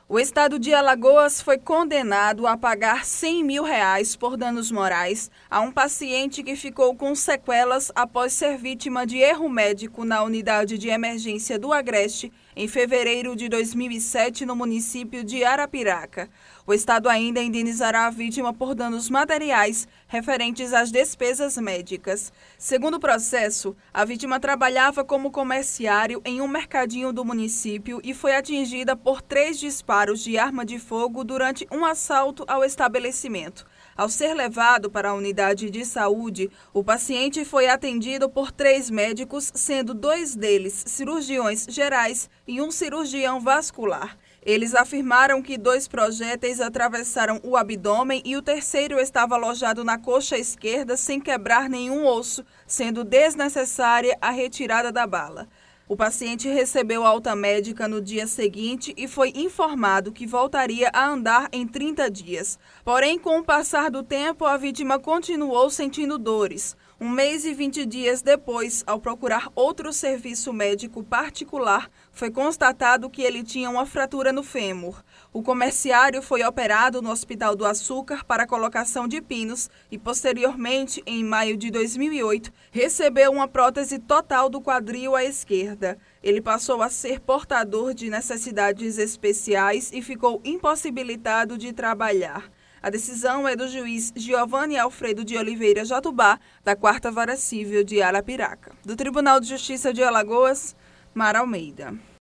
O estado de Alagoas foi condenado a pagar R$100 mil por danos morais a um paciente que ficou com sequelas após ser vítima de erro médico na unidade de emergência do Agreste em fevereiro de 2007 no município de Arapiraca. O estado ainda indenizará a vítima por danos materiais referentes às despesas médicas. Segundo o processo, a vítima trabalhava como comerciário em um mercadinho do município e foi atingida por 3 disparos de arma de fogo durante um assalto ao estabelecimento. Ao ser levado para a unidade de saúde, o paciente foi atendido por 3 médicos, sendo 2 deles cirurgiões gerais e um cirurgião vascular. Eles afirmaram que 2 projéteis atravessaram o abdômen e o terceiro estava alojado na coxa esquerda sem quebrar nenhum osso, sendo desnecessária a retirada da bala. O paciente recebeu alta médica no dia seguinte e foi informado que voltaria a andar em 30 dias. Porém, com o passar do tempo, a vítima continuou sentindo dores. 1 mês e 20 dias depois, ao procurar outro serviço médico particular, foi constatado que ele tinha uma fratura no fêmur. O comerciário foi operado no Hospital do Açúcar para colocação de pinos e, posteriormente, em maio de 2008, recebeu uma prótese total do quadril à esquerda. Ele passou a ser portador de necessidades especiais e ficou impossibilitado de trabalhar. A decisão é do juiz Giovanni Alfredo de Oliveira Jatubá, da 4ª Vara Civil de Arapiraca. Do Tribunal de Justiça de Alagoas, Mara Almeida.